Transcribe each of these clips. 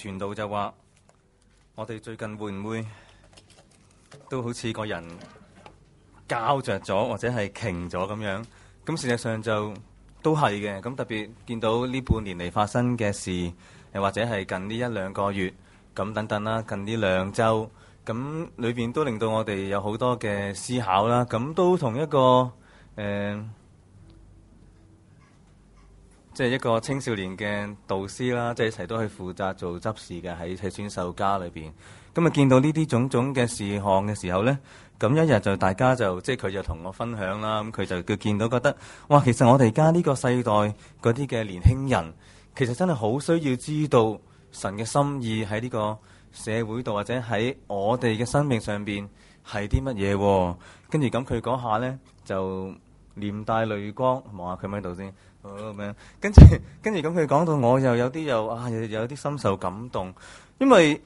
傳道就話，我哋最近會唔會都好似個人膠着咗，或者係傾咗咁樣？咁事實上就都係嘅。咁特別見到呢半年嚟發生嘅事，或者係近呢一兩個月咁等等啦，近呢2週，咁裏邊都令到我哋有好多嘅思考啦。咁都同一個即係一個青少年嘅導師啦，即係一齊都係負責做執事嘅喺選秀家裏邊。咁啊見到呢啲種種嘅事項嘅時候呢，咁一日就大家就即係佢就同我分享啦。咁佢見到覺得，哇！其實我哋而家呢個世代嗰啲嘅年輕人，其實真係好需要知道神嘅心意喺呢個社會度，或者喺我哋嘅生命上邊係啲乜嘢。跟住咁佢嗰下呢，就連帶淚光，望下佢喺度先。咁樣，跟住咁佢講到我又有啲有啲深受感動，因為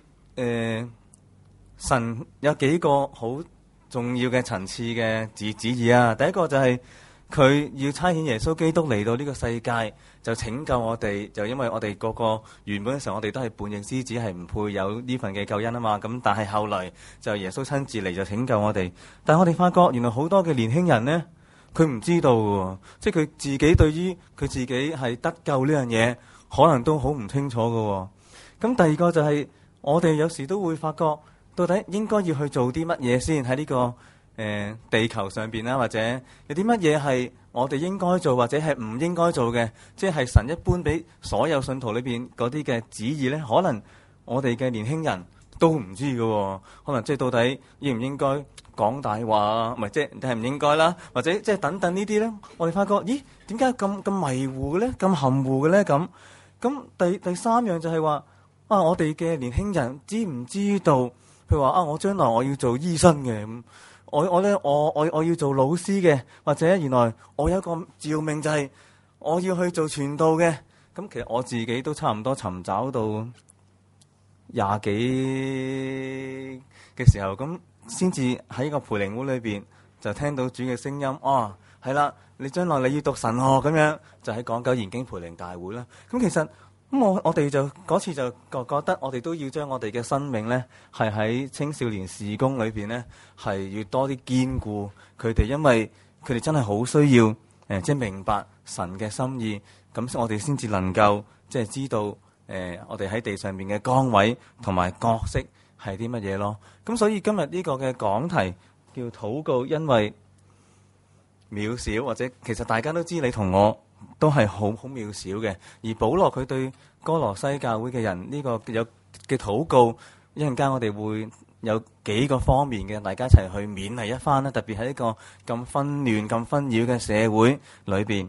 神有幾個好重要嘅層次嘅旨意啊。第一個就係佢要差遣耶穌基督嚟到呢個世界，就拯救我哋。就因為我哋個個原本嘅時候，我哋都係叛逆之子，係唔配有呢份嘅救恩啊嘛。咁但係後來就耶穌親自嚟就拯救我哋。但係我哋發覺原來好多嘅年輕人呢，佢唔知道喎，即係佢自己對於佢自己係得救呢樣嘢，可能都好唔清楚㗎。咁第二個就係我哋有時都會發覺，到底應該要去做啲乜嘢先喺呢個地球上邊啦，或者有啲乜嘢係我哋應該做，或者係唔應該做嘅，即係神一般俾所有信徒裏邊嗰啲嘅旨意呢，可能我哋嘅年輕人都唔知㗎。可能即係到底應唔應該講大話啊？唔係即係唔應該啦，或者即係等等呢啲咧，我哋發覺，咦？點解咁迷糊嘅咧？咁含糊嘅咧？咁第三樣就係話啊，我哋嘅年輕人知唔知道？譬如話啊，我將來我要做醫生嘅，咁我要做老師嘅，或者原來我有一個召命就係我要去做傳道嘅。咁其實我自己都差唔多尋找到20幾嘅時候，咁先至喺個培靈會裏邊就聽到主嘅聲音。哦，係啦，你將來你要讀神學咁樣，就喺港九研經培靈大會啦。咁其實咁我哋就嗰次就覺得我哋都要將我哋嘅生命呢，係喺青少年事工裏邊呢，係要多啲堅固佢哋，因為佢哋真係好需要即係明白神嘅心意，咁我哋先至能夠即係知道我哋喺地上面嘅崗位同埋角色係啲乜嘢咯。咁所以今日呢個嘅講題叫禱告，因為渺小，或者其實大家都知你同我都係好渺小嘅。而保羅佢對哥羅西教會嘅人呢個有嘅禱告，一陣間我哋會有幾個方面嘅，大家一齊去勉勵一番啦。特別喺一個咁紛亂、咁紛擾嘅社會裏邊。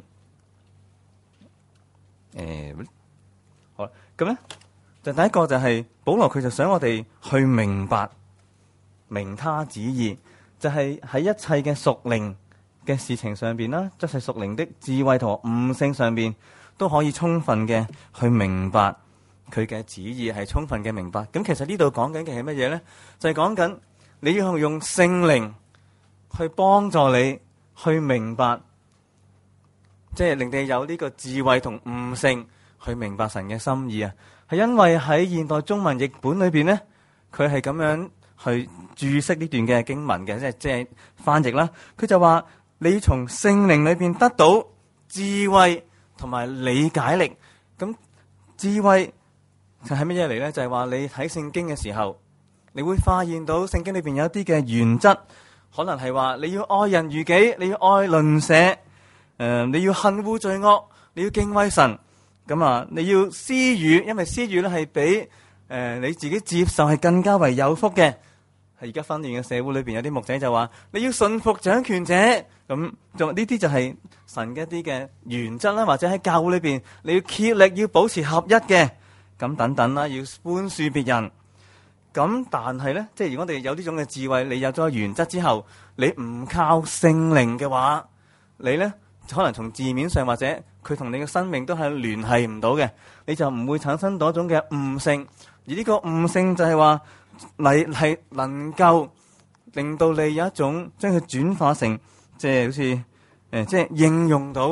好啦，咁咧就第一個就係保羅佢就想我哋去明他旨意，就係喺一切嘅屬靈嘅事情上邊啦，即係屬靈的智慧同悟性上邊都可以充分嘅去明白佢嘅旨意，係充分嘅明白。咁其實呢度講緊嘅係乜嘢呢？就係講緊你要用聖靈去幫助你去明白，即係令你有呢個智慧同悟性去明白神嘅心意啊！係因為喺現代中文譯本裏邊呢，佢係咁樣去注釋呢段嘅經文嘅，即係翻譯啦。佢就話你要從聖靈裏邊得到智慧同埋理解力。咁智慧係乜嘢嚟呢？就係話你睇聖經嘅時候，你會發現到聖經裏邊有一啲嘅原則，可能係話你要愛人如己，你要愛鄰舍，你要恨惡罪惡，你要敬畏神。咁啊，你要施予，因為施予咧係比你自己接受係更加為有福嘅。係而家紛亂嘅社會裏邊，有啲牧者就話你要順服掌權者。咁就呢啲就係神嘅一啲嘅原則啦，或者喺教會裏邊你要竭力要保持合一嘅，咁等等啦，要寬恕別人。咁但係呢，即係如果我哋有呢種嘅智慧，你有咗原則之後，你唔靠聖靈嘅話，你呢可能從字面上或者佢同你嘅生命都係聯繫唔到嘅，你就唔會產生嗰種嘅悟性。而呢個悟性就係話你係能夠令到你有一種將佢轉化成即係好似即係應用到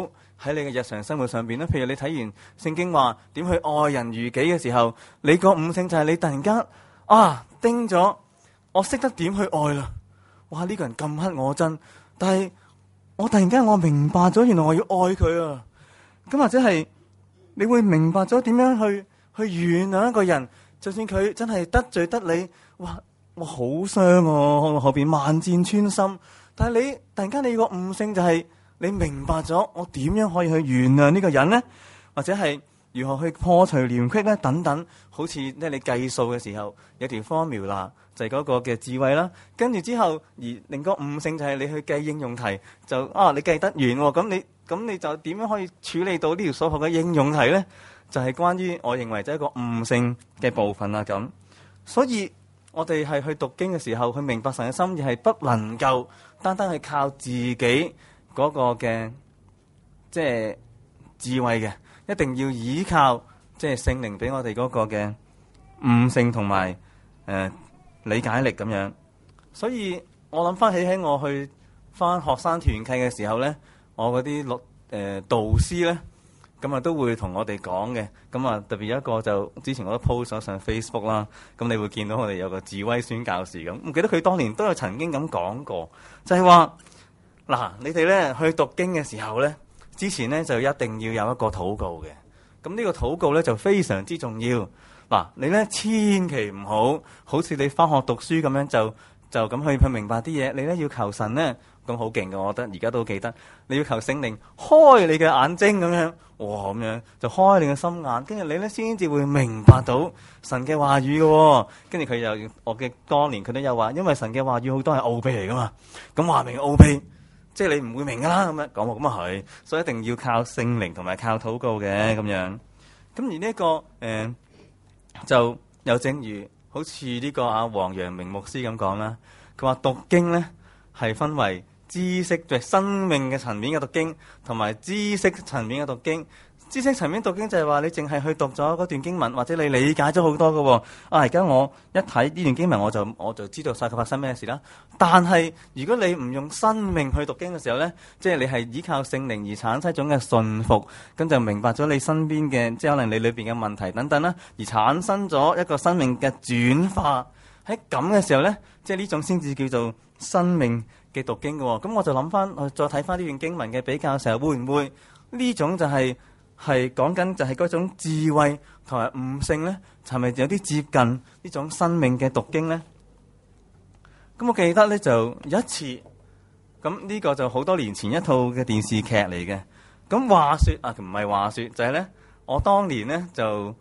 喺你嘅日常生活上邊咧。譬如你睇完聖經話點去愛人如己嘅時候，你個悟性就係你突然間叮咗，我識得點去愛啦。哇！呢個人咁黑我憎，但係我突然間我明白咗，原來我要愛佢啊。咁或者係你會明白咗點樣去原諒一個人，就算佢真係得罪得你，哇！我好傷啊，後邊萬箭穿心。但係你突然間你個悟性就係你明白咗，我點樣可以去原諒呢個人呢？或者係如何去破除嫌隙呢？等等，好似咧你計數嘅時候有條 formula 就係嗰個嘅智慧啦。跟住之後而另個悟性就係你去計應用題，就你計得完喎，咁你就點樣可以處理到呢條數學嘅應用題呢？就係關於我認為就係一個悟性嘅部分啦。咁所以我哋係去讀經嘅時候，去明白神嘅心意係不能夠單單係靠自己嗰個嘅即係智慧嘅，一定要依靠即係聖靈俾我哋嗰個嘅悟性同埋理解力咁樣。所以我諗翻起喺我去翻學生團契嘅時候咧，我嗰啲導師咧，咁都會同我哋講嘅。咁特別有一個就之前我都 post 咗上 Facebook 啦，咁你會見到我哋有個智威宣教士咁。唔記得佢當年都有曾經咁講過，就係話嗱，你哋咧去讀經嘅時候咧，之前咧就一定要有一個禱告嘅。咁呢個禱告咧就非常之重要。嗱，你咧千祈唔好似你翻學讀書咁樣就咁去明白啲嘢。你咧要求神咧，咁好勁嘅，我覺得而家都記得。你要求聖靈開你嘅眼睛咁樣，哇咁樣就開你嘅心眼，跟住你咧先至會明白到神嘅話語嘅。跟住佢又我嘅當年佢都有話，因為神嘅話語好多係奧秘嚟噶嘛，咁話明奧秘，即係你唔會明噶啦咁樣講，咁係，所以一定要靠聖靈同埋靠禱告嘅咁樣。咁而呢個就又正如好似呢個黃陽明牧師咁講啦，佢話讀經咧係分為知識嘅生命嘅層面嘅讀經，同埋知識層面嘅讀經。知識層面讀經就係話你淨係去讀咗嗰段經文，或者你理解咗好多嘅。而家我一睇呢段經文，我就知道晒佢發生咩事啦。但係如果你唔用生命去讀經嘅時候呢，即係你係依靠聖靈而產生一種嘅信服，咁就明白咗你身邊嘅，即係可能你裏邊嘅問題等等啦，而產生咗一個生命嘅轉化。喺咁嘅時候呢，即係呢種先至叫做生命嘅讀經嘅。咁我就諗翻，我再睇翻呢段經文嘅比較嘅時候，會唔會呢種就係講緊就係嗰種智慧同埋悟性呢？係咪有啲接近呢種生命嘅讀經呢？咁我記得呢，就有一次，咁呢個就好多年前一套嘅電視劇嚟嘅。咁話說唔係話說，就係呢，我當年呢，就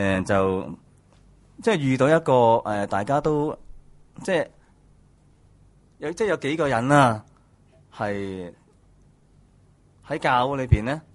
即係遇到一個大家都即係有幾個人啊，係喺教會裏邊呢。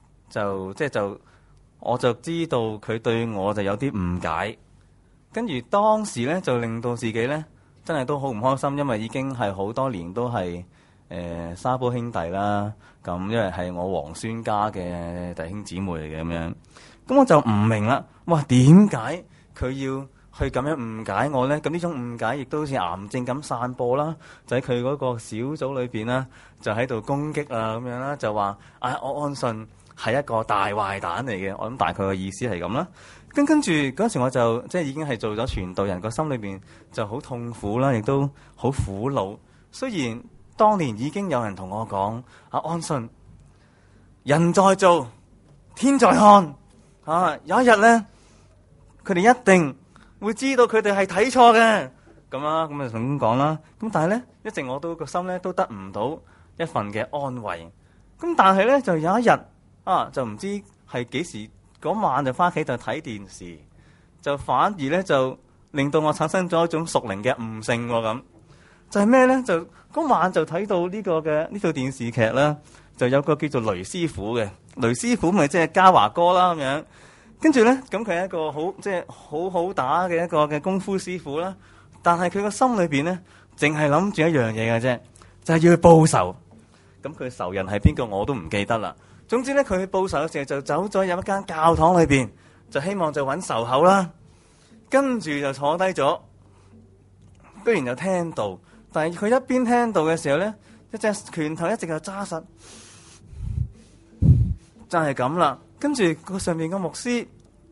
我就知道佢對我就有啲誤解，跟住當時咧就令到自己咧真係都好唔開心，因為已經係好多年都係沙煲兄弟啦，咁因為係我皇孫家嘅弟兄姊妹嚟嘅咁樣，咁我就唔明啦，哇點解佢要去咁樣誤解我咧？咁呢種誤解亦都好似癌症咁散播啦，就喺佢嗰個小組裏邊啦，就喺度攻擊啊咁樣啦，就話我安信係一個大壞蛋嚟嘅，我諗大概嘅意思係咁啦。跟住嗰時我就即係已經係做咗傳道人，個心裏邊就好痛苦啦，亦都好苦惱。雖然當年已經有人同我講安信，人在做，天在看有一日咧，佢哋一定會知道佢哋係睇錯嘅。咁就咁講啦。咁但係咧，一直我都個心咧都得唔到一份嘅安慰。咁但係咧，就有一日就唔知係幾時嗰晚就翻屋企就睇電視，就反而咧就令到我產生咗一種屬靈嘅悟性咁。就係咩咧？就嗰晚就睇到呢個嘅呢套電視劇啦，就有個叫做雷師傅嘅。雷師傅咪即係嘉華哥啦咁樣。跟住咧，咁佢係一個好好打嘅一個嘅功夫師傅啦。但係佢個心裏邊咧，淨係諗住一樣嘢嘅啫，就係要去報仇。咁佢仇人係邊個我都唔記得啦。總之咧，佢去報仇嘅時候就走咗入一間教堂裏邊，就希望就揾仇口啦。跟住就坐低咗，居然就聽到，但係佢一邊聽到嘅時候咧，一隻拳頭一直就揸實， 就係咁啦。跟住個上面個牧師，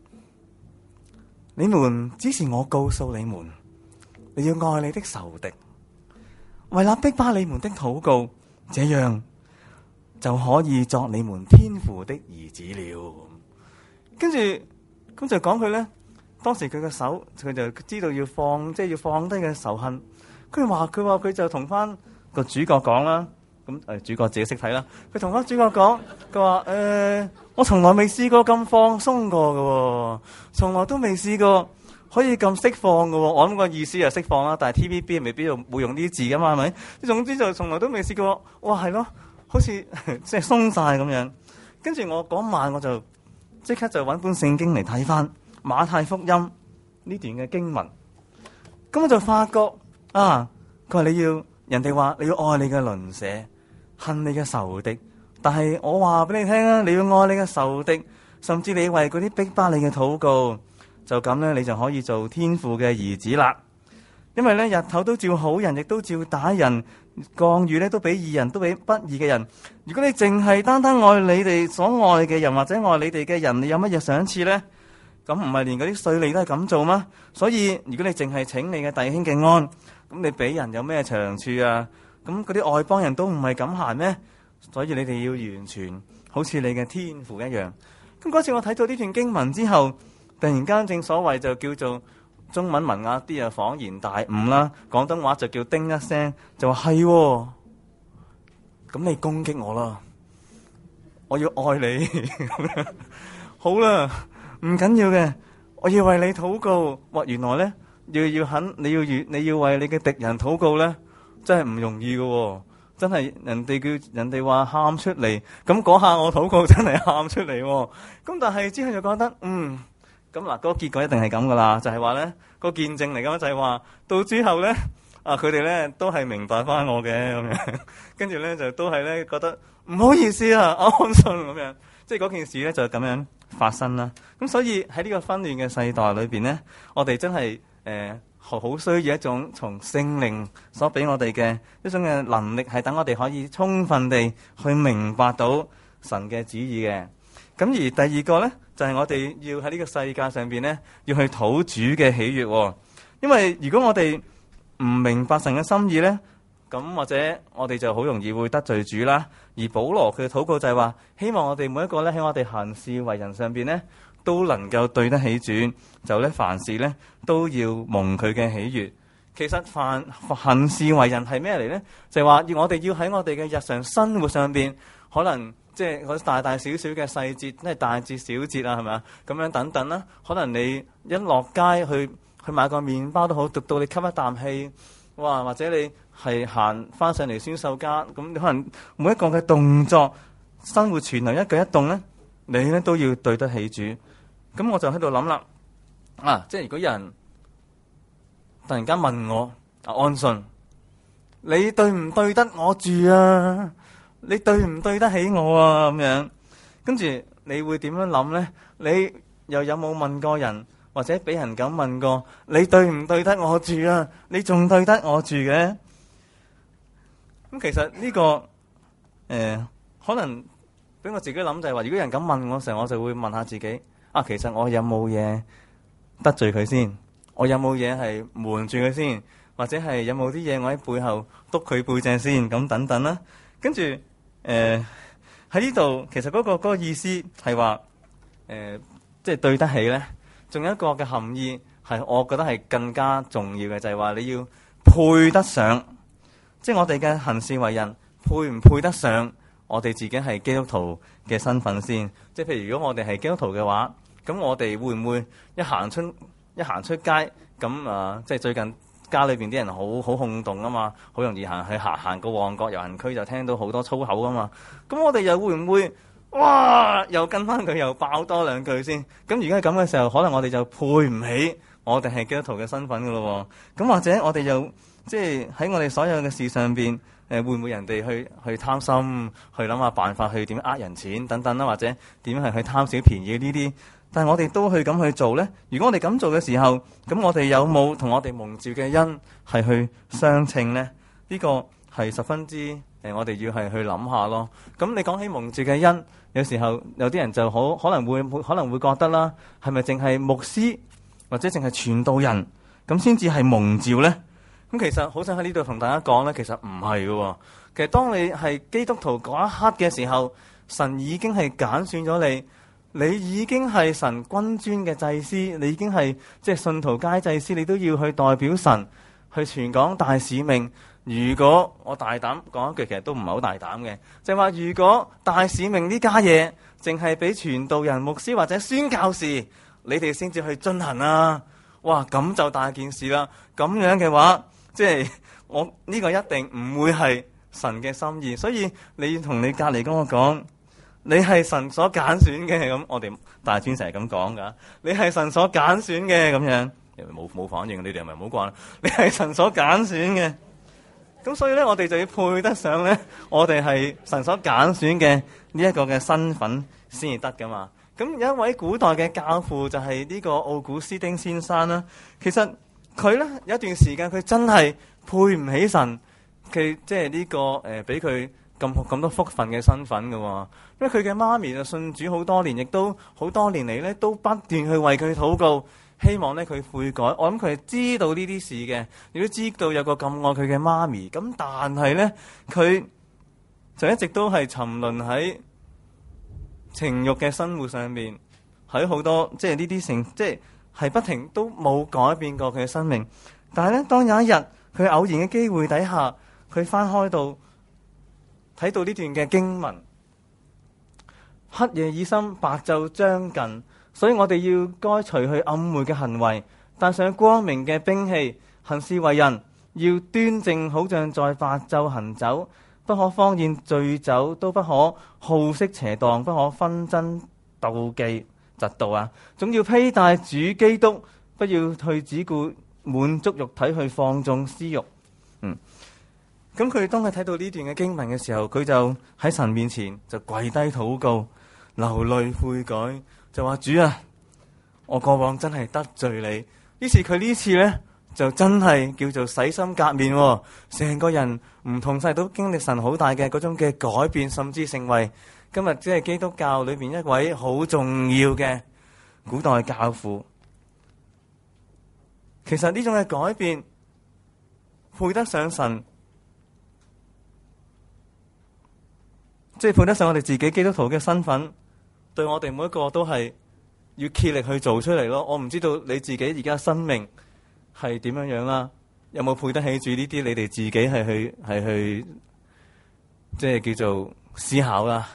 你們只是我告訴你們，你要愛你的仇敵，為那逼迫你們的禱告，這樣就可以作你們天父的兒子了。跟住咁就講佢咧，當時佢嘅手，佢就知道要放，即係要放低嘅仇恨。佢話佢就同翻個主角講啦。咁主角自己識睇啦。佢同翻主角講，佢話我從來未試過咁放鬆過嘅，從來都未試過可以咁釋放嘅。我諗個意思係釋放啦，但係 TVB 未必會用呢啲字噶嘛，係咪？總之就從來都未試過。哇，係咯，好似即係鬆晒咁樣。跟住我嗰晚我就即刻就揾本聖經嚟睇翻馬太福音呢段嘅經文。咁我就發覺啊，佢話人哋話你要愛你嘅鄰舍，恨你嘅仇敵。但係我話俾你聽啊，你要愛你嘅仇敵，甚至你為嗰啲逼迫你嘅禱告，就咁咧，你就可以做天父嘅兒子啦。因為咧，日頭都照好人，亦都照打人，降雨咧都俾義人，都俾不義嘅人。如果你淨係單單愛你哋所愛嘅人，或者愛你哋嘅人，你有乜嘢賞賜咧？咁唔係連嗰啲稅吏都係咁做嗎？所以如果你淨係請你嘅弟兄嘅安，咁你俾人有咩長處啊？咁嗰啲外邦人都唔係咁行咩？所以你哋要完全好似你嘅天父一樣。咁嗰次我睇到呢段經文之後，突然間正所謂就叫做中文文雅啲啊，恍然大悟啦。廣東話就叫叮一聲，就話係喎。咁你攻擊我啦，我要愛你。好啦，唔緊要嘅，我要為你禱告。哇，原來咧你要為你嘅敵人禱告咧，真係唔容易嘅。真係人哋話喊出嚟，咁嗰下我禱告真係喊出嚟。咁但係之後就覺得咁嗱，嗰個結果一定係咁噶啦，就係話咧個見證嚟噶嘛，就係話到之後咧佢哋咧都係明白翻我嘅咁樣，跟住咧就都係咧覺得唔好意思啊，安信咁樣，即係嗰件事咧就咁樣發生啦。咁所以喺呢個紛亂嘅世代裏邊咧，我哋真係好需要一種從聖靈所俾我哋嘅一種嘅能力，係等我哋可以充分地去明白到神嘅旨意嘅。咁而第二個咧，就係我哋要喺呢個世界上邊咧，要去討主嘅喜悅。因為如果我哋唔明白神嘅心意咧，咁或者我哋就好容易會得罪主啦。而保羅佢嘅禱告就係話，希望我哋每一個咧喺我哋行事為人上邊咧，都能夠對得起主，就咧凡事咧都要蒙佢嘅喜悅。其實行事為人係咩嚟咧？就係話我哋要喺我哋嘅日常生活上邊，可能即係嗰大大小小嘅細節，即係大節小節啊，係咪啊？咁樣等等啦。可能你一落街去買個麵包都好，讀到你吸一啖氣，哇！或者你係行翻上嚟宣秀家，咁你可能每一個嘅動作、生活全流一舉一動咧，你咧都要對得起主。咁我就喺度諗啦，即係如果有人突然間問我，安信，你對唔對得我住啊？你對唔對得起我啊？咁樣，跟住你會點樣諗咧？你又有冇問過人，或者俾人咁問過，你對唔對得我住啊？你仲對得我住嘅？咁其實呢個可能俾我自己諗就係話，如果有人咁問我嘅時候，我就會問下自己。其實我有冇嘢得罪佢先？我有冇嘢係瞞住佢先？或者係有冇啲嘢我喺背後督佢背脊先？咁等等啦。跟住喺呢度，其實嗰個意思係話即係對得起咧。仲有一個嘅含義係，我覺得係更加重要嘅，就係話你要配得上，即係我哋嘅行事為人配唔配得上我哋自己係基督徒嘅身份先。即係譬如如果我哋係基督徒嘅話，咁我哋會唔會一行出街咁即係最近家裏邊啲人好轟動啊嘛，好容易行個旺角遊行區就聽到好多粗口啊嘛。咁我哋又會唔會又跟翻佢又爆多兩句先？咁如果係咁嘅時候，可能我哋就配唔起我哋係基督徒嘅身份噶咯。咁或者我哋又即係喺我哋所有嘅事上邊，會唔會人哋去貪心，去諗下辦法去點呃人錢等等啦，或者點係去貪小便宜呢啲？但係我哋都去咁去做咧。如果我哋咁做嘅時候，咁我哋有冇同我哋蒙召嘅恩係去相稱咧？呢個係十分之我哋要係去諗下咯。咁你講起蒙召嘅恩，有時候有啲人就可能會覺得啦，係咪淨係牧師或者淨係傳道人咁先至係蒙召呢？咁其實好想喺呢度同大家講呢，其實唔係嘅。其實當你係基督徒嗰一刻嘅時候，神已經係揀選咗你，你已經係神君尊嘅祭司，你已經係即係信徒皆祭司，你都要去代表神去傳講大使命。如果我大膽講一句，其實都唔係好大膽嘅，就係話如果大使命呢家嘢淨係俾傳道人、牧師或者宣教士，你哋先至去進行啊！哇，咁就大件事啦。咁樣嘅話，即係我呢個一定唔會係神嘅心意，所以你要同你隔離嗰個講，你係神所揀選嘅。咁我哋大專成日咁講噶，你係神所揀選嘅咁樣，冇反應，你哋係咪唔好慣？你係神所揀選嘅，咁所以咧，我哋就要配得上咧，我哋係神所揀選嘅呢一個嘅身份先至得噶嘛。咁有一位古代嘅教父就係呢個奧古斯丁先生啦。其實佢咧有一段時間佢真係配唔起神，佢即係呢個俾佢咁多福分嘅身份㗎喎。因為佢嘅媽咪就信主好多年，亦都好多年嚟咧都不斷去為佢禱告，希望咧佢悔改。我諗佢係知道呢啲事嘅，亦都知道有個咁愛佢嘅媽咪。咁但係咧佢就一直都係沉淪喺情慾嘅生活上面，喺好多即係呢啲情，即係不停都冇改變過佢嘅生命。但係咧，當有一日佢偶然嘅機會底下，佢翻開到睇到呢段嘅經文，黑夜已深，白晝將近，所以我哋要該除去暗昧嘅行為，帶上光明嘅兵器，行事為人要端正，好像在白晝行走。不可荒宴醉酒，都不可好色邪蕩，不可紛爭妒忌嫉妒啊！總要披戴主基督，不要去只顧滿足肉體去放縱私欲。咁佢當佢睇到呢段嘅經文嘅時候，佢就喺神面前就跪低禱告，流淚悔改，就話主啊，我過往真係得罪你。於是佢呢次呢，就真係叫做洗心革面，成個人唔同晒，都經歷神好大嘅嗰種嘅改變，甚至成為今日即係基督教裏邊一位好重要嘅古代教父。其實呢種嘅改變配得上神，即係配得上我哋自己基督徒嘅身份，對我哋每一個都係要竭力去做出嚟咯。我唔知道你自己而家生命係點樣樣啦？有冇配得起住呢啲？你哋自己係去即係叫做思考啦。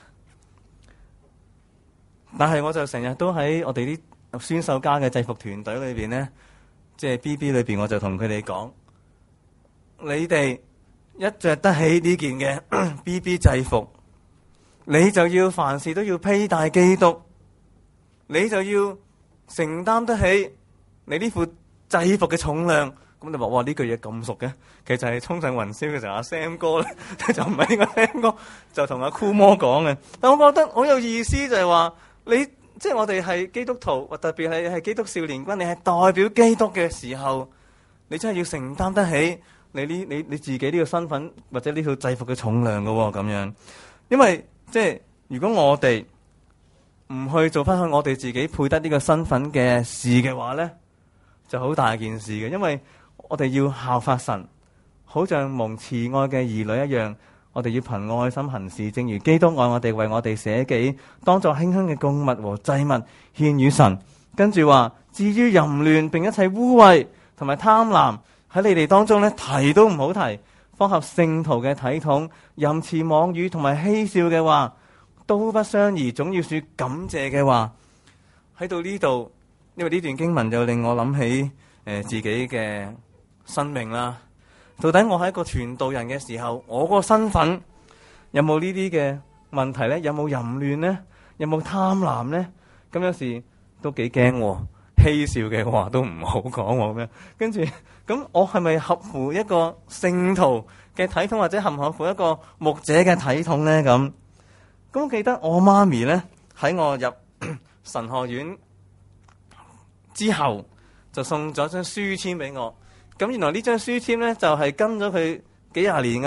但係我就成日都喺我哋啲宣授家嘅制服團隊裏邊呢，即係 BB 裏邊，我就同佢哋講：你哋一着得起呢件嘅 BB 制服，你就要凡事都要披戴基督，你就要承擔得起你呢副制服嘅重量。咁你話哇，呢句嘢咁熟嘅，其實係衝上雲霄嘅時候阿 Sam 哥咧，就唔係呢個 Sam 哥，就同阿酷魔講嘅。但我覺得好有意思，就係話你即係我哋係基督徒，或特別係基督少年軍，你係代表基督嘅時候，你真係要承擔得起你自己呢個身份或者呢套制服嘅重量噶喎，咁樣。因為即係如果我哋唔去做翻去我哋自己配得呢個身份嘅事嘅話咧，就好大件事嘅。因為我哋要效法神，好像蒙慈愛嘅兒女一樣，我哋要憑愛心行事，正如基督愛我哋，為我哋捨己，當作馨香嘅供物和祭物獻與神。跟住話，至於淫亂並一切污穢同埋貪婪，喺你哋當中咧提都唔好提，方合聖徒嘅體統，淫詞妄語同埋嬉笑嘅話都不相宜，總要說感謝嘅話。喺到呢度，因為呢段經文就令我諗起自己嘅生命啦。到底我係一個傳道人嘅時候，我個身份有冇呢啲嘅問題呢？有冇淫亂呢？有冇貪婪呢？咁有時都幾驚，嬉笑嘅話都唔好講我咩？跟住咁，我係咪合乎一個聖徒嘅體統，或者合唔合乎一個牧者嘅體統呢？咁我記得我媽咪呢，喺我入神學院之後，就送咗張書籤俾我。咁原來呢張書籤呢，就係跟咗佢幾廿年噶啦，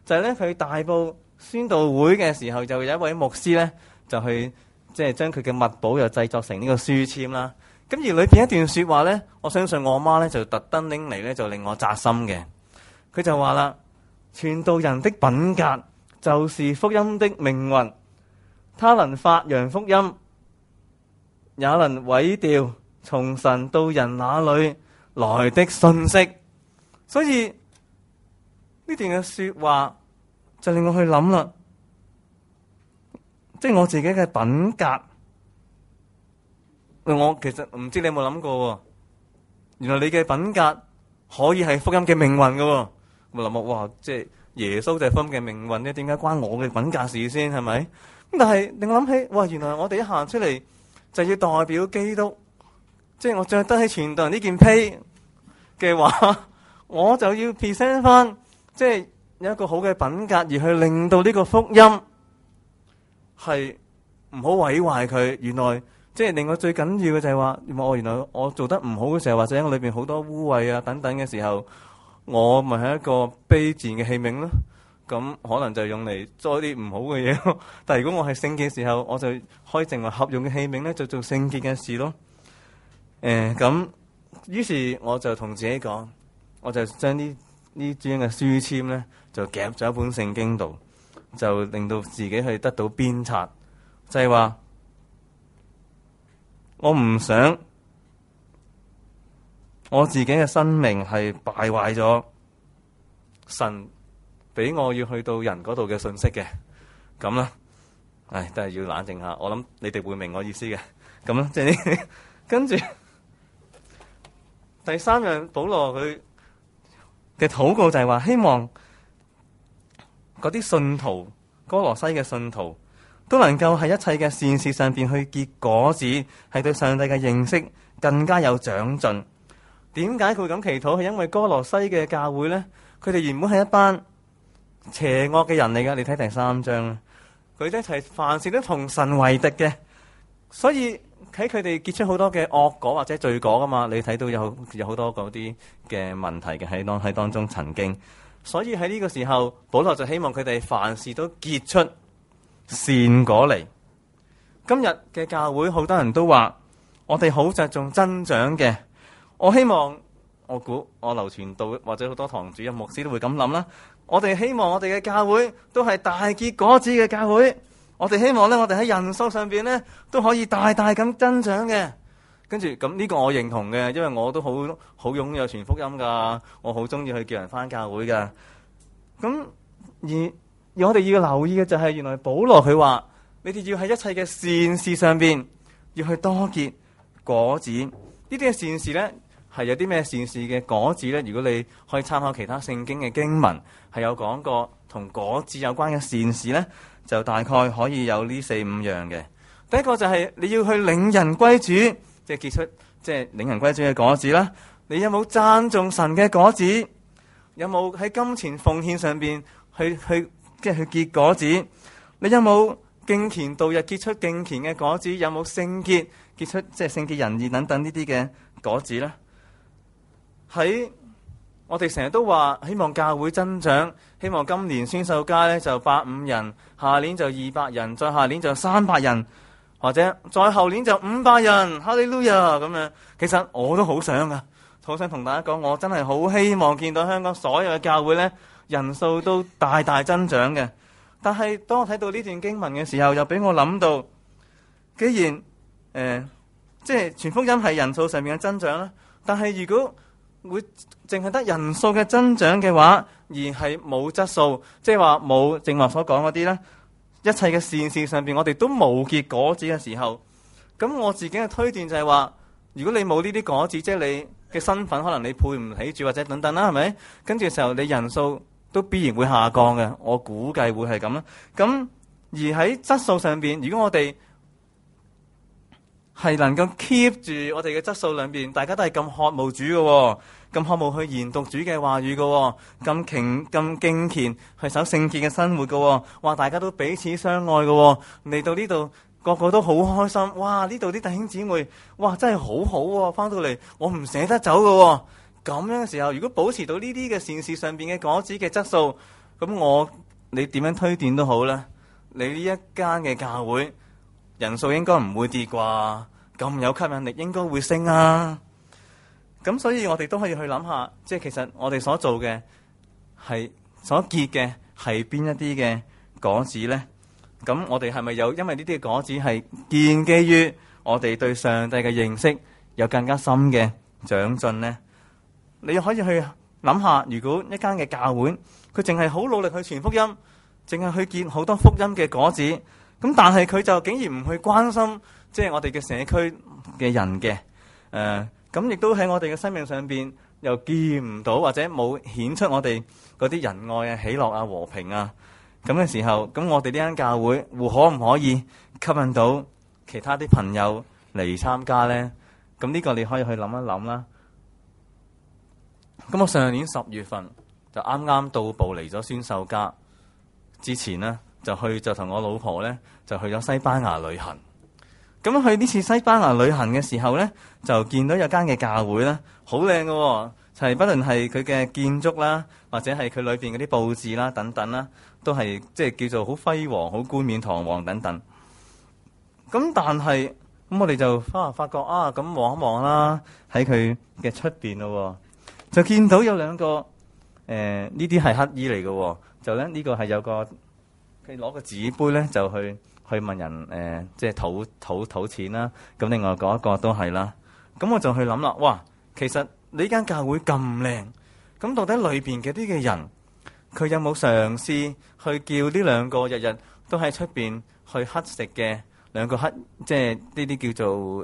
就係咧佢大埔宣道會嘅時候，就有一位牧師咧就去即係將佢嘅墨寶又製作成呢個書籤啦。咁而裏邊一段說話咧，我相信我媽咧就特登拎嚟咧，就令我扎心嘅。佢就話啦：傳道人的品格就是福音的命運，他能發揚福音，也能毀掉從神到人那裏來的信息。所以呢段嘅說話就令我去諗啦，即係我自己嘅品格。我其實唔知你有冇諗過，原來你嘅品格可以係福音嘅命運㗎。我諗哇，即係耶穌就係福音嘅命運咧，點解關我嘅品格事先係咪？咁但係令我諗起，哇，原來我哋一行出嚟就要代表基督，即係我着得起傳道人呢件披嘅話，我就要 present 翻，即係有一個好嘅品格，而去令到呢個福音係唔好毀壞佢。原來即係令我最緊要嘅就係話，原來我做得唔好嘅時候，或者我裏邊好多污穢啊等等嘅時候，我咪係一個卑賤嘅器皿咯。咁可能就用嚟做啲唔好嘅嘢咯。但係如果我係聖潔嘅時候，我就可以成為合用嘅器皿咧，就做聖潔嘅事咯。咁於是我就同自己講，我就將呢張嘅書籤咧，就夾咗一本聖經度，就令到自己去得到鞭策，就係話我唔想我自己嘅生命係敗壞咗神俾我要去到人嗰度嘅信息嘅。咁啦，都係要冷靜下。我諗你哋會明我意思嘅。咁啦，即係呢，跟住第三樣，保羅佢嘅禱告就係話，希望嗰啲信徒，哥羅西嘅信徒都能夠喺一切嘅善事上邊去結果子，係對上帝嘅認識更加有長進。點解佢會咁祈禱？係因為哥羅西嘅教會呢，佢哋原本係一班邪惡嘅人嚟噶。你睇第3章，佢哋一齊凡事都同神為敵嘅，所以喺佢哋結出好多嘅惡果或者罪果噶嘛。你睇到有好多嗰啲嘅問題嘅喺當中曾經，所以喺呢個時候，保羅就希望佢哋凡事都結出善果嚟。今日嘅教會好多人都話，我哋好着重增長嘅。我希望，我估我流傳道或者好多堂主任牧師都會咁諗啦。我哋希望我哋嘅教會都係大結果子嘅教會。我哋希望咧，我哋喺人數上邊咧都可以大大咁增長嘅。跟住咁呢個我認同嘅，因為我都好踴躍傳福音噶，我好中意去叫人返教會噶。咁而我哋要留意嘅就係，原來保羅佢話，你哋要喺一切嘅善事上邊要去多結果子。呢啲嘅善事呢，係有啲咩善事嘅果子呢？如果你可以參考其他聖經嘅經文，係有講過同果子有關嘅善事呢，就大概可以有呢4-5樣嘅。第一個就係你要去領人歸主，即係結出即係領人歸主嘅果子啦。你有冇讚頌神嘅果子？有冇喺金錢奉獻上邊去結果子？你有冇敬虔度日結出敬虔嘅果子？有冇聖潔結出即係聖潔仁義等等呢啲嘅果子呢？喺我哋成日都話希望教會增長，希望今年宣授家呢就150人，下年就200人，再下年就300人，或者再後年就500人。哈利路亞咁樣。其實我都好想噶，好想同大家講，我真係好希望見到香港所有嘅教會呢，人數都大大增長嘅。但係當我睇到呢段經文嘅時候，又俾我諗到，既然即係傳福音係人數上面嘅增長啦，但係如果會淨係得人數嘅增長嘅話，而係冇質素，即係話冇正話所講嗰啲咧，一切嘅善事上邊我哋都冇結果子嘅時候，咁我自己嘅推斷就係話，如果你冇呢啲果子，即係你嘅身份可能你配唔起主或者等等啦，係咪？跟住嘅時候你人數都必然會下降嘅，我估計會係咁啦。咁而喺質素上邊，如果我哋係能夠 keep 住我哋嘅質素兩邊，大家都係咁渴慕主嘅，咁渴慕去研讀主嘅話語嘅，咁敬虔去守聖潔嘅生活嘅，哇！大家都彼此相愛嘅，嚟到呢度個個都好開心，哇！呢度啲弟兄姊妹，哇！真係好好喎，翻到嚟我唔捨得走嘅，咁樣嘅時候，如果保持到呢啲嘅善事上邊嘅果子嘅質素， 咁你點樣推斷都好啦，你呢一間嘅教會人數應該唔會跌啩，咁有吸引力應該會升啊。咁所以我哋都可以去諗下，即係其實我哋所做嘅所結嘅係邊一啲嘅果子呢？咁我哋係咪有因為呢啲嘅果子係建基於我哋對上帝嘅認識有更加深嘅長進呢？你可以去諗下，如果一間嘅教會佢淨係好努力去傳福音，淨係去結好多福音嘅果子，咁但係佢就竟然唔去關心即係我哋嘅社區嘅人嘅，咁亦都喺我哋嘅生命上邊又見唔到或者冇顯出我哋嗰啲仁愛啊、喜樂啊、和平啊，咁嘅時候，咁我哋呢間教會可唔可以吸引到其他啲朋友嚟參加呢？咁呢個你可以去諗一諗啦。咁我上年10月份就啱啱到埗嚟咗宣秀家之前呢，就同我老婆呢，就去咗西班牙旅行。咁去呢次西班牙旅行嘅時候呢，就見到有間嘅教會呢，好靚嘅，就係不論係佢嘅建築啦，或者係佢裏邊嗰啲佈置啦等等啦，都係即係叫做好輝煌、好冠冕堂皇等等。咁但係咁我哋就發覺啊，咁望一望啦，喺佢嘅出邊咯，就見到有兩個呢啲係乞兒嚟嘅，就咧呢個係有個佢攞個紙杯咧，就去問人即係討錢啦。咁另外嗰一個都係啦。咁我就去諗啦，哇！其實呢間教會咁靚，咁到底裏邊嘅啲嘅人，佢有冇嘗試去叫呢兩個日日都喺出邊去乞食嘅兩個乞，即係呢啲叫做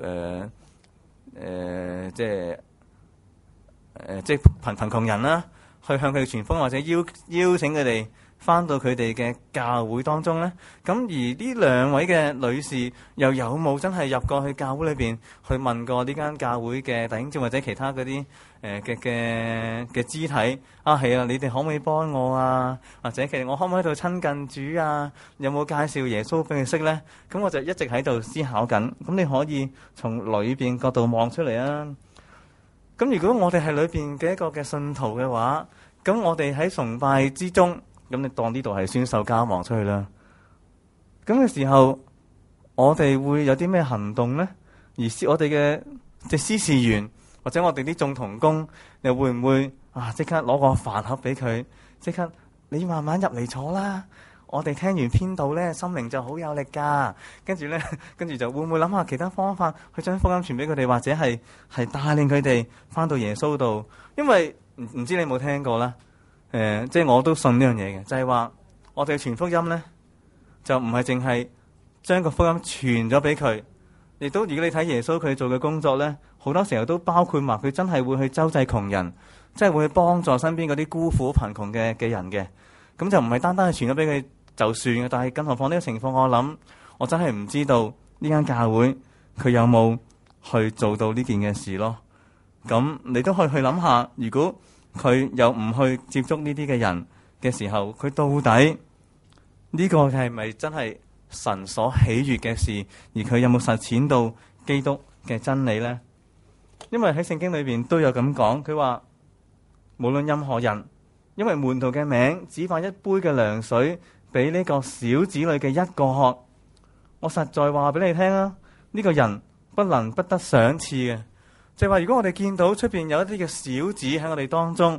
即係貧窮人啦，去向佢哋傳福音或者邀請佢哋翻到佢哋嘅教會當中呢？咁而呢兩位嘅女士又有冇真係入過去教會裏邊去問過呢間教會嘅弟兄姊妹或者其他嗰啲嘅肢體啊？係啊，你哋可唔可以幫我啊？或者其實我可唔可以喺度親近主啊？有冇介紹耶穌俾佢識呢？咁我就一直喺度思考緊。咁你可以從裏邊角度望出嚟啊！咁如果我哋係裏邊嘅一個嘅信徒嘅話，咁我哋喺崇拜之中，咁你當呢度係宣授交望出去啦。咁嘅時候，我哋會有啲咩行動呢？而我哋嘅司事員或者我哋啲眾同工，又會唔會即刻攞個飯盒俾佢？即刻你慢慢入嚟坐啦。我哋聽完編導咧，心靈就好有力噶。跟住就會唔會諗下其他方法去將福音傳俾佢哋，或者係帶領佢哋翻到耶穌度？因為唔知你有冇聽過啦？即係我都信呢樣嘢嘅，就係話我哋傳福音咧，就唔係淨係將個福音傳咗俾佢，亦都如果你睇耶穌佢做嘅工作咧，好多時候都包括埋佢真係會去周濟窮人，即係會去幫助身邊嗰啲孤苦貧窮嘅人嘅。咁就唔係單單係傳咗俾佢就算嘅，但係更何況呢個情況，我真係唔知道呢間教會佢有冇去做到呢件嘅事咯。咁你都可以去諗下，如果佢又唔去接觸呢啲嘅人嘅時候，佢到底呢個係咪真係神所喜悅嘅事？而佢有冇實踐到基督嘅真理呢？因為喺聖經裏邊都有咁講，佢話無論任何人，因為門徒嘅名，只發一杯嘅涼水俾呢個小子女嘅一個喝，我實在話俾你聽啊，呢個人不能不得賞賜嘅。就係話，如果我哋見到出邊有一啲嘅小子喺我哋當中，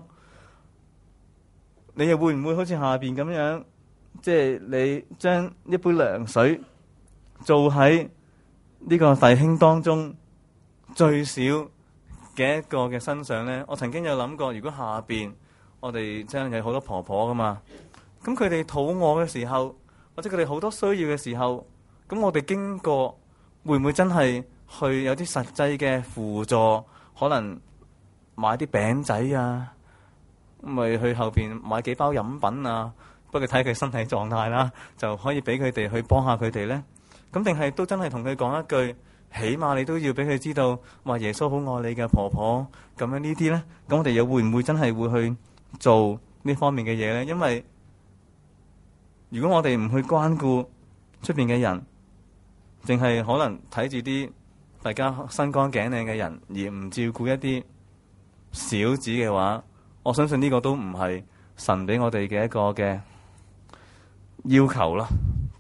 你又會唔會好似下邊咁樣，即係你將一杯涼水做喺呢個弟兄當中最少嘅一個嘅身上呢？我曾經有諗過，如果下邊我哋真係有好多婆婆噶嘛，咁佢哋肚餓嘅時候，或者佢哋好多需要嘅時候，咁我哋經過會唔會真係去有啲實際嘅輔助，可能買啲餅仔啊，咁咪去後邊買幾包飲品啊，不過睇佢身體狀態啦，就可以俾佢哋去幫下佢哋呢？咁定係都真係同佢講一句，起碼你都要俾佢知道，話耶穌好愛你嘅婆婆咁樣呢啲呢？咁我哋又會唔會真係會去做呢方面嘅嘢呢？因為如果我哋唔去關顧出邊嘅人，淨係可能睇住啲大家身光頸靚嘅人，而唔照顧一啲小子嘅話，我相信呢個都唔係神俾我哋嘅一個嘅要求啦。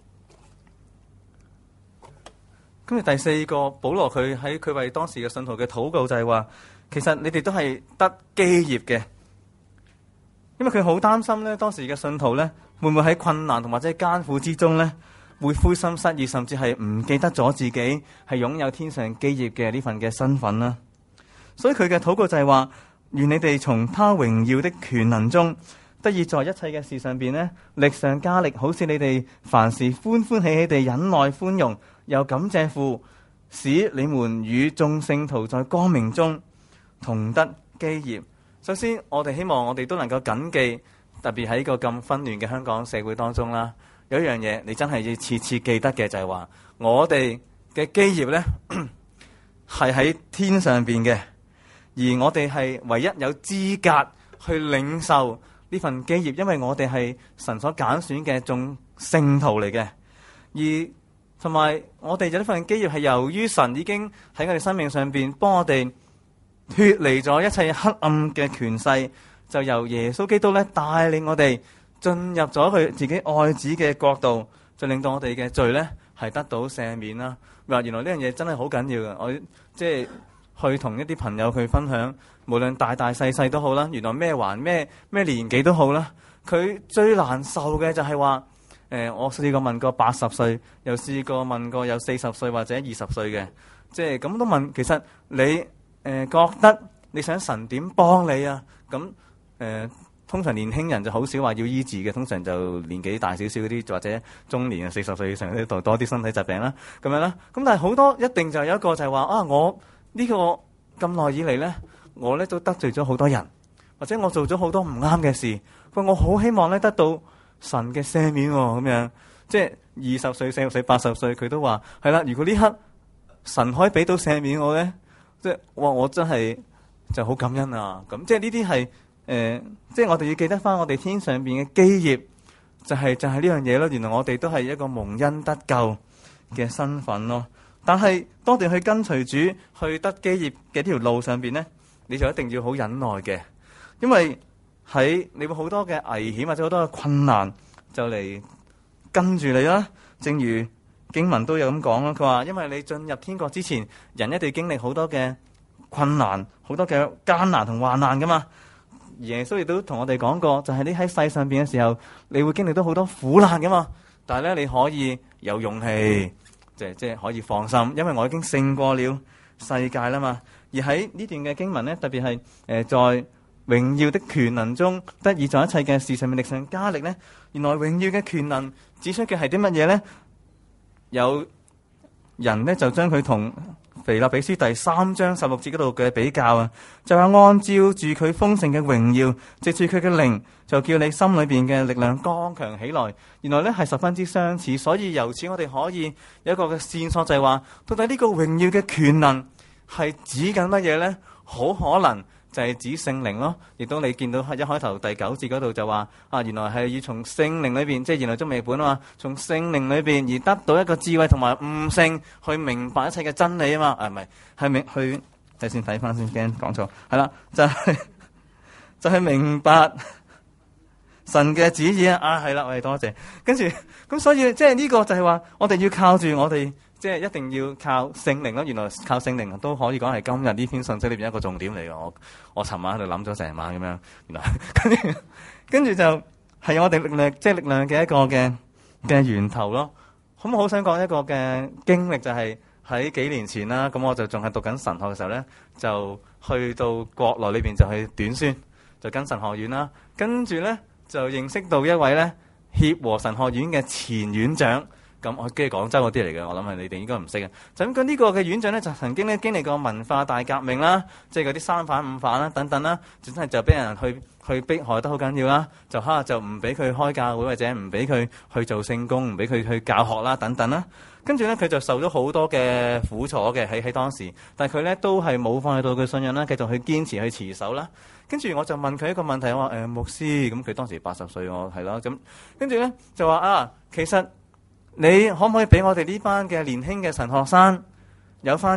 跟住第四個，保羅佢為當時嘅信徒嘅禱告就係話，其實你哋都係得基業嘅，因為佢好擔心咧，當時嘅信徒咧會唔會喺困難同或者艱苦之中咧會灰心失意，甚至係唔記得咗自己係擁有天上基業嘅呢份嘅身份啦。所以佢嘅禱告就係話，願你哋從他榮耀的權能中，得以在一切嘅事上邊呢，力上加力，好似你哋凡事歡歡喜喜地忍耐寬容，又感謝父，使你們與眾聖徒在光明中同得基業。首先，我哋希望我哋都能夠謹記，特別喺個咁紛亂嘅香港社會當中啦，有一樣嘢你真係要次次記得嘅，就係話我哋嘅基業呢係喺天上邊嘅，而我哋係唯一有資格去領受呢份基業，因為我哋係神所揀選嘅眾聖徒嚟嘅，而同埋我哋有呢份基業係由於神已經喺我哋生命上邊幫我哋脫離咗一切黑暗嘅權勢，就由耶穌基督咧帶領我哋進入咗佢自己愛子嘅國度，就令到我哋嘅罪咧係得到赦免啦。話原來呢樣嘢真係好緊要嘅，我即係去同一啲朋友去分享，無論大大細細都好啦，原來咩環咩年紀都好啦，佢最難受嘅就係話，我試過問過80歲，又試過問過有40歲或者20歲嘅，即係咁都問，其實你覺得你想神點幫你啊？咁通常年輕人就好少話要醫治嘅，通常就年紀大少少嗰啲或者中年40歲以上呢度多啲身體疾病啦，咁樣啦。咁但係好多一定就有一個就係話啊，我呢個咁耐以嚟呢，我呢都得罪咗好多人，或者我做咗好多唔啱嘅事，我好希望呢得到神嘅赦免喎，咁樣即係20歲、40歲、80歲，佢都話係啦。如果呢刻神可以俾到赦免我呢，即係我真係就好感恩啊！咁即係呢啲係即係我哋要記得翻我哋天上邊嘅基業，就係呢樣嘢咯。原來我哋都係一個蒙恩得救嘅身份咯。但係當你去跟隨主去得基業嘅呢條路上邊呢，你就一定要好忍耐嘅，因為喺你會好多嘅危險或者好多嘅困難就嚟跟住你啦。正如經文都有咁講啦，佢話因為你進入天國之前，人一定經歷好多嘅困難、好多嘅艱難同患難噶嘛。耶穌亦都同我哋講過，就係你喺世上邊嘅時候，你會經歷到好多苦難噶嘛。但係咧，你可以有勇氣，即係可以放心，因為我已經勝過了世界啦嘛。而喺呢段嘅經文咧，特別係在榮耀的權能中，得以在一切嘅事上面力上加力咧。原來榮耀嘅權能指出嘅係啲乜嘢咧？有人呢，就將佢同腓立比書第3章16節嗰度嘅比較啊，就話按照住佢豐盛嘅榮耀，藉住佢嘅靈，就叫你心裏邊嘅力量剛強起來。原來呢係十分之相似，所以由此我哋可以有一個嘅線索，就係話到底呢個榮耀嘅權能係指緊乜嘢呢？好可能就係指聖靈咯。亦都你見到一開頭第9節嗰度就話啊，原來係要從聖靈裏邊，即係原來中譯本啊嘛，從聖靈裏邊而得到一個智慧同埋悟性，去明白一切嘅真理啊嘛。唔係，係明去睇先睇翻先，驚講錯。係啦，就係明白神嘅旨意啊。係啦，我哋多謝。跟住咁，所以即係呢個就係話，我哋要靠住我哋。即係一定要靠聖靈咯。原來靠聖靈都可以講係今日呢篇信息裏邊一個重點嚟嘅。我尋晚喺度諗咗成晚咁樣。原來跟住就係我哋力量，即係力量嘅一個嘅源頭咯。咁我好想講一個嘅經歷，就係喺幾年前啦。咁我就仲係讀緊神學嘅時候咧，就去到國內裏邊就去短宣，就跟神學院啦。跟住咧就認識到一位咧協和神學院嘅前院長。咁我跟住廣州嗰啲嚟嘅，我諗係你哋應該唔識嘅。就咁講呢個嘅院長咧，就曾經咧經歷過文化大革命啦，即係嗰啲三反五反啦等等啦，真係就俾人去迫害得好緊要啦。就唔俾佢開教會，或者唔俾佢去做聖工，唔俾佢去教學啦等等啦。跟住咧佢就受咗好多嘅苦楚嘅喺當時，但係佢咧都係冇放棄到佢信仰啦，繼續去堅持去持守啦。跟住我就問佢一個問題，我話牧師，咁佢當時80歲，我係咯咁。跟住咧就話啊，其實你可唔可以俾我哋呢班嘅年輕嘅神學生有翻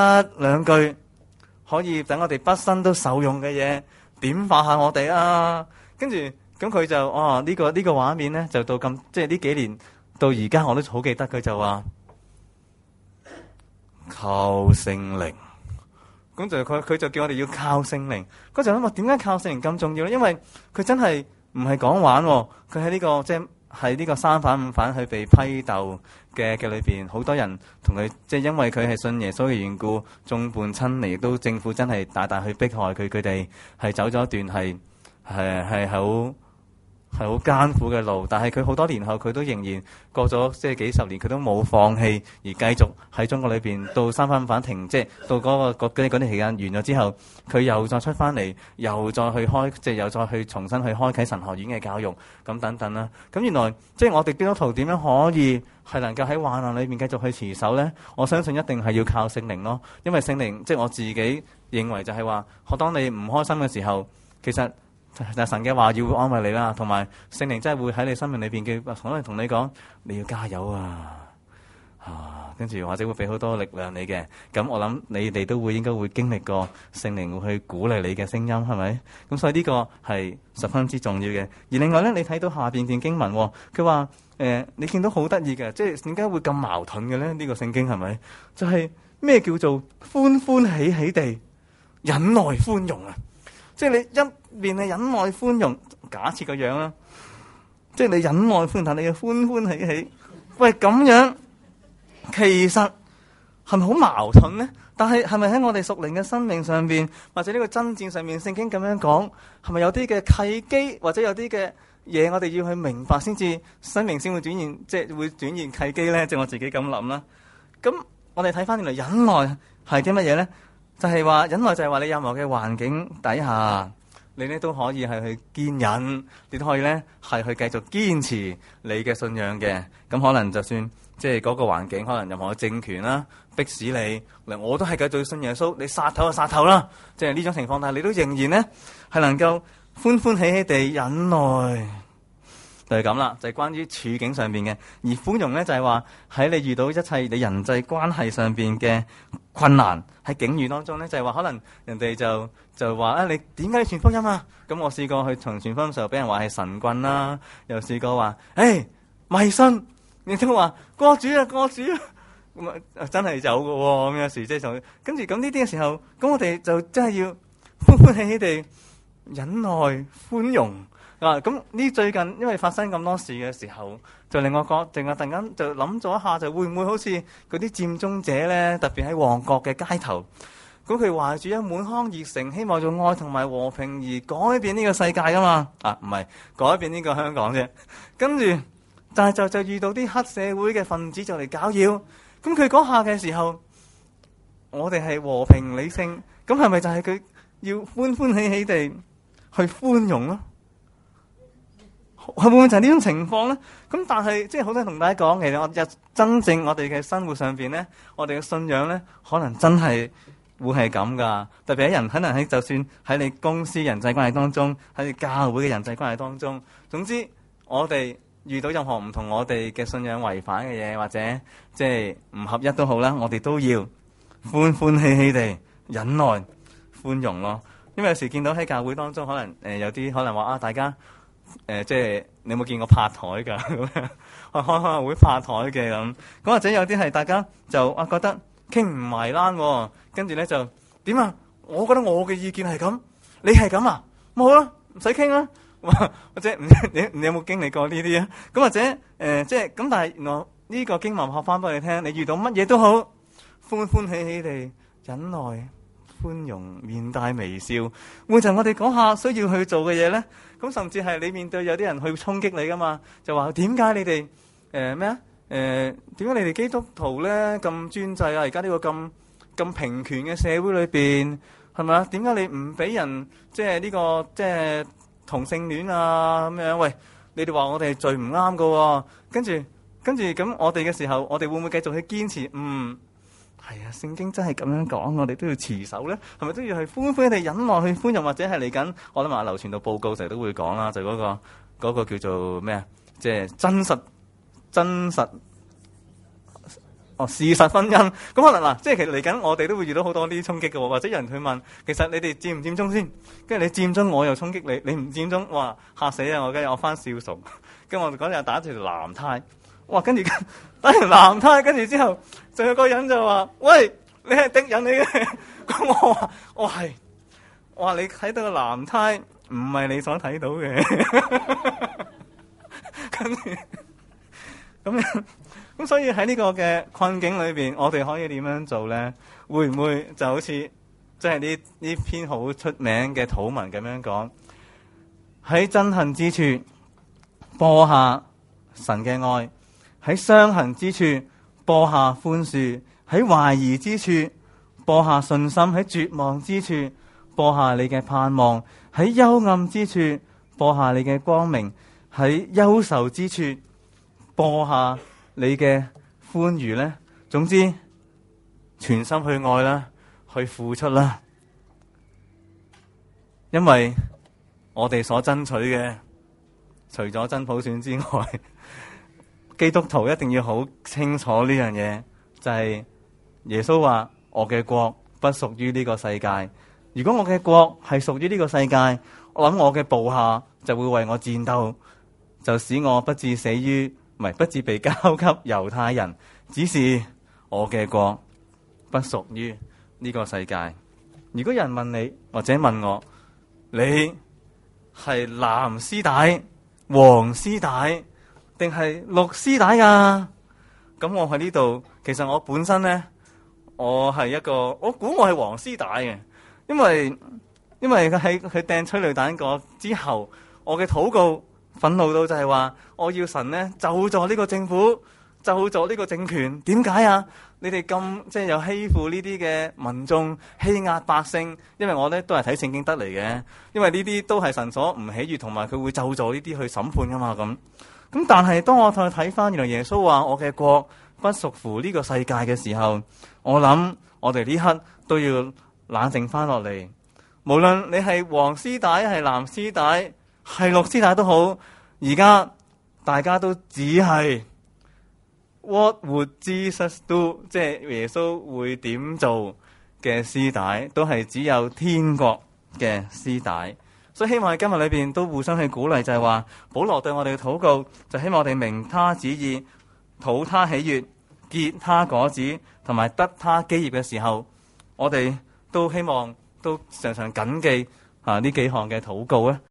1、2句可以等我哋畢生都受用嘅嘢點化下我哋啊？跟住咁佢就呢個畫面咧，就到咁即係呢幾年到而家我都好記得，佢就話靠聖靈。咁就佢就叫我哋要靠聖靈。嗰陣諗話點解靠聖靈咁重要咧？因為佢真係唔係講玩，佢喺呢個即係喺呢個三反五反去被批鬥嘅裏邊，好多人同佢即係因為佢係信耶穌嘅緣故，眾叛親離，亦都政府真係大大去迫害佢，佢哋係走咗一段係好艱苦嘅路，但係佢好多年後佢都仍然過咗即係幾十年，佢都冇放棄，而繼續喺中國裏邊到三反五反停，即係到嗰啲期間完咗之後，佢又再出翻嚟，又再去又再去重新去開啟神學院嘅教育咁等等啦。咁原來即係我哋基督徒點樣可以係能夠喺患難裏面繼續去持守呢？我相信一定係要靠聖靈咯，因為聖靈即係我自己認為就係話，當你唔開心嘅時候，其實神嘅話要會安慰你啦，同埋聖靈真係會喺你生命裏邊嘅，可能同你講你要加油跟住或者會俾好多力量你嘅。咁我諗你哋都應該會經歷過聖靈會去鼓勵你嘅聲音，係咪？咁所以呢個係十分之重要嘅。而另外呢，你睇到下邊段經文，佢話你見到好得意嘅，即係點解會咁矛盾嘅呢？呢個聖經係咪？就係咩叫做歡歡喜喜地忍耐寬容啊？即係你一面係忍耐寬容，假設個樣啦，即係你忍耐寬容，但你要歡歡喜喜。喂，咁樣其實係咪好矛盾呢？但係係咪喺我哋屬靈嘅生命上邊，或者呢個爭戰上面，聖經咁樣講，係咪有啲嘅契機，或者有啲嘅嘢我哋要去明白先至生命先會轉現，即係會轉現契機呢？即係我自己咁諗啦。咁我哋睇翻原來忍耐係啲乜嘢呢？就係話忍耐就係話你任何嘅環境底下，你呢都可以係去堅忍，你都可以呢係去繼續堅持你嘅信仰嘅。咁可能就算即係嗰個環境，可能任何嘅政權啦，迫使你，我都係繼續信耶穌，你殺頭就殺頭啦。即係呢種情況，但係你都仍然呢係能夠歡歡喜喜地忍耐。就係咁啦，就係關於處境上邊嘅。而寬容呢，就係話喺你遇到一切你人際關係上邊嘅困難，喺境遇當中呢，就係話可能人哋就話你點解要傳福音啊？咁我試過去同傳福音嘅時候，俾人話係神棍啦，又試過話迷信，你都話過主啊過主啊，咁啊真係有㗎喎。咁有時即係就跟住咁呢啲嘅時候，咁我哋就真係要歡歡喜喜地忍耐寬容。咁呢最近因為發生咁多事嘅時候，就令我突然間就諗咗一下，就會唔會好似嗰啲佔中者咧，特別喺旺角嘅街頭，咁佢懷住一滿腔熱誠，希望用愛同埋和平而改變呢個世界噶嘛？唔係改變呢個香港啫。跟住，但係就遇到啲黑社會嘅分子就嚟搞擾，咁佢嗰下嘅時候，我哋係和平理性，咁係咪就係佢要歡歡喜喜地去寬容咯？係會唔會就係呢種情況咧？咁但係即係好想同大家講，其實真正我哋嘅生活上邊咧，我哋嘅信仰咧，可能真係會係咁噶。特別喺人，可能喺就算喺你公司人際關係當中，喺你教會嘅人際關係當中，總之我哋遇到任何唔同我哋嘅信仰違反嘅嘢，或者即係唔合一都好啦，我哋都要歡歡喜喜地忍耐寬容咯。因為有時見到喺教會當中，可能有啲可能話大家。即係你有冇見過拍台㗎？咁樣開會拍台嘅咁，或者有啲係大家就覺得傾唔埋欄，跟住咧就點啊？我覺得我嘅意見係咁，你係咁啊？冇啦，唔使傾啦。或者你有冇經歷過呢啲啊？咁或者即係咁，但係原來呢個經文學翻俾你聽，你遇到乜嘢都好，歡歡喜喜地忍耐、寬容、面帶微笑，會就我哋講下需要去做嘅嘢咧。咁甚至係你面對有啲人去衝擊你噶嘛，就話點解你哋咩啊？點解你哋基督徒咧咁專制啊？而家呢個咁平權嘅社會裏邊係咪啊？點解你唔俾人即係呢個即係同性戀啊咁樣？喂，你哋話我哋係罪唔啱噶喎，跟住咁我哋嘅時候，我哋會唔會繼續去堅持？係啊，聖經真係咁樣講，我哋都要持守咧，係咪都要去歡歡地忍耐去寬容，或者係嚟緊？我諗流傳到報告成日都會講啦，就嗰個叫做咩啊？即係真實事實婚姻，咁可能嗱，即係其實嚟緊我哋都會遇到好多呢啲衝擊嘅，或者有人去問，其實你哋佔唔佔中先？跟住你佔中，我又衝擊你，你唔佔中，哇嚇死啊！我今日我翻少數，跟住我哋嗰日打條藍呔，哇！跟住打條藍呔，跟住之後，仲有個人就話：喂，你係敵人嚟嘅。咁我係，我話你睇到個藍呔，唔係你所睇到嘅。跟住咁所以喺呢個嘅困境裏邊，我哋可以點樣做咧？會唔會就好似即係呢篇好出名嘅禱文咁樣講？喺憎恨之處播下神嘅愛，喺傷痕之處播下寬恕，喺懷疑之處播下信心，喺絕望之處播下你嘅盼望，喺幽暗之處播下你嘅光明，喺憂愁之處播下你嘅歡愉呢。總之全心去愛啦，去付出啦。因為我哋所爭取嘅，除咗真普選之外，基督徒一定要好清楚呢樣嘢，就係耶穌話：我嘅國不屬於呢個世界。如果我嘅國係屬於呢個世界，我諗我嘅部下就會為我戰鬥，就使我不致死於，不致被交給猶太人。只是我嘅國不屬於呢個世界。如果有人問你或者問我，你係藍絲帶、黃絲帶定係綠絲帶㗎？咁我喺呢度，其實我本身呢，我係一個，我估我係黃絲帶嘅，因為佢喺佢掟催淚彈過之後，我嘅禱告憤怒到就係話，我要神呢就助呢個政府，就助呢個政權。點解啊？你哋咁即係有欺負呢啲嘅民眾，欺壓百姓，因為我呢都係睇聖經得嚟嘅，因為呢啲都係神所唔喜悅，同埋佢會就助呢啲去審判噶嘛。咁但係當我睇翻，原來耶穌話我嘅國不屬乎呢個世界嘅時候，我諗我哋呢刻都要冷靜翻落嚟。無論你係黃絲帶、係藍絲帶、係綠絲帶都好，而家大家都只係 What would Jesus do？ 即係耶穌會點做嘅絲帶，都係只有天國嘅絲帶。所以希望喺今日裏邊都互相去鼓勵，就係話保羅對我哋嘅禱告，就希望我哋明他旨意，討他喜悅，結他果子，同埋得他基業嘅時候，我哋都希望都常常謹記呢幾項嘅禱告咧。